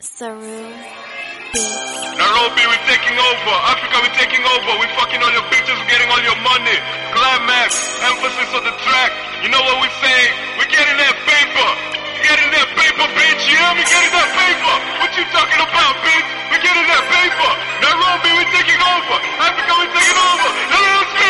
Saru Beat. Nairobi, we're taking over. Africa, we're taking over. We're fucking all your bitches, we're getting all your money. Climax, emphasis on the track. You know what we're saying? We're getting that paper. We're getting that paper, bitch. You hear me? Getting that paper. What you talking about, bitch? We're getting that paper. Nairobi, we're taking over. Africa, we're taking over. Let's go.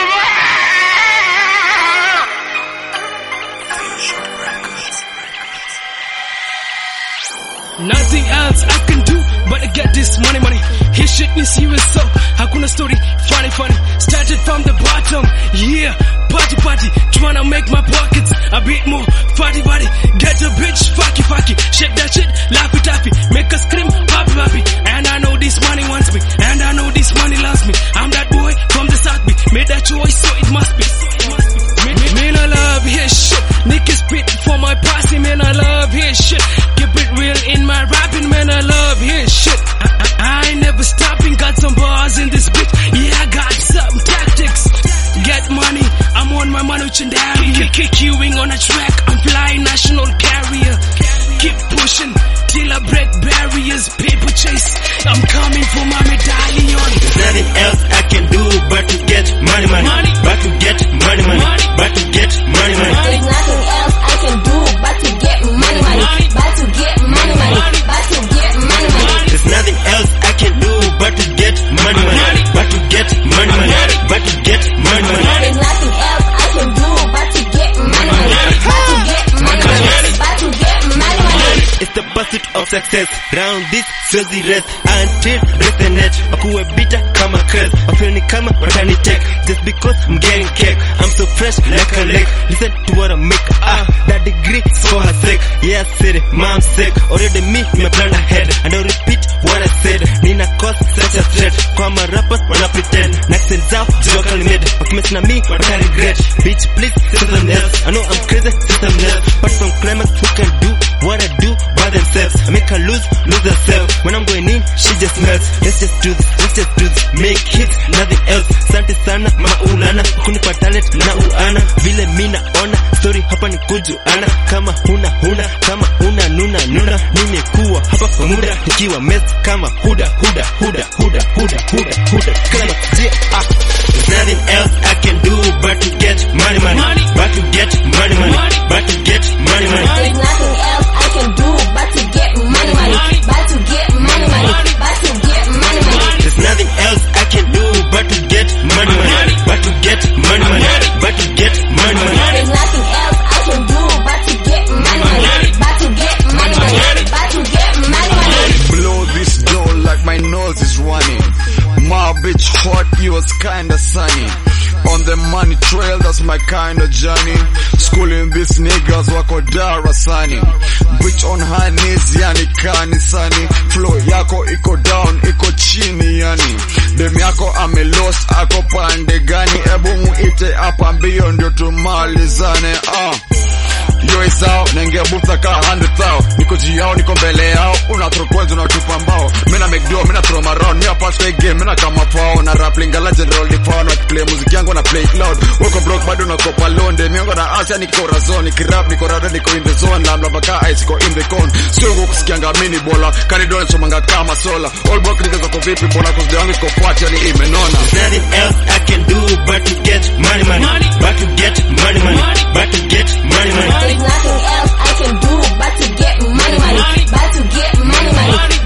Nothing else I can do but to get this money. His shit ni serious, so hakuna story funny. Started from the bottom, yeah, party, tryna make my pockets a bit more fatty. Get a bitch, fucky, shake that shit, laffy, make her scream, happy. And I know this money wants me, and I know this money loves me. I'm that boy from the South Beach, made that choice, so it must be. Man, I love his shit. Nick is spit for my posse, man, I love his shit. Keep it real in my rapping, man, I love his shit. I ain't never stopping, got some bars in this bitch. Yeah, I got some tactics. Get money, I'm on my Manuch and Daria. Queuing on a track, I'm flying national carrier. Keep pushing till I break barriers. Paper chase, I'm coming for my medallion. There's nothing else I can do but to get money. But to get money. But to get money. There's nothing else I can do but to get money. But to get money. But to get money. There's nothing else I can do but to get money. But to get money. But to get money. There's nothing else I can do but to get money. But to get money. But to get money. It's the pursuit of success. Round this Suzy rest until rest the net. Akuwe bitter kama crest. Afeni kama watani tech. Just because I'm getting cake, I'm so fresh like a lake. Listen to what I make. That degree for her sake. Yeah, I said it, mom's sick. Already me plan ahead. I don't repeat what I said. Nina cause such a threat. Kwa ma rappers wanna pretend. Naxen zao, joke limit. Wakimess na me, wata regret. Bitch, please, say something else. I know I'm crazy, say something else. But from climax, who can do what I do by themselves? I make her lose herself. When I'm going in, she just melts. Let's just do this. Make hits, nothing else. Sante sana, maulana. Kunipa talent, na uana. Vile mina ona, story hapa ni kujuana. Kama huna, kama una nuna. Nimekuwa hapa kwa muda, nikiwa mess kama huda. Climax, yeah, There's nothing else I can do but to get money. But to get money. But to get money. There's nothing else I can do but to get money. But to get money. But to get money. There's nothing else I can do but to get money. But to get money. But to get money. There's nothing else I can do but to get money. But to get money. But to get money. Blow this door like my nose is running. My bitch hot, you was kinda sunny. On the money trail, that's my kind of journey. Schooling these niggas wako darasani. Bitch on her knees, yani kanisani. Flow yako iko down, iko chini yani. Dem yako ame lost, ako pande gani. Ebu muite hapa mbio ndio tumalizane. Yo isao, naingia booth na kaa 100,000. Niko jiao, niko mbele yao. Unatro kwenzi, unatupa mbao. Mina make do, mina throw my round. Mina pass fake game, mina kama pao. Na rap lingala general ni pao. Na play muziki yangu na play it loud. Wako broke bado na kopa londe. Miongo na Asia niko razoni. Kirap niko rada niko in the zone. Lamla baka ice niko in the cone. Sio kusikianga mini bola. Kanidole chomanga kama sola. All broke niggas wako vipi bola. Cause the yangu iko fat yani imenona. There's nothing else I can do but to get money. But to get money. But to get money. There's nothing else I can do but to get money. But to get money.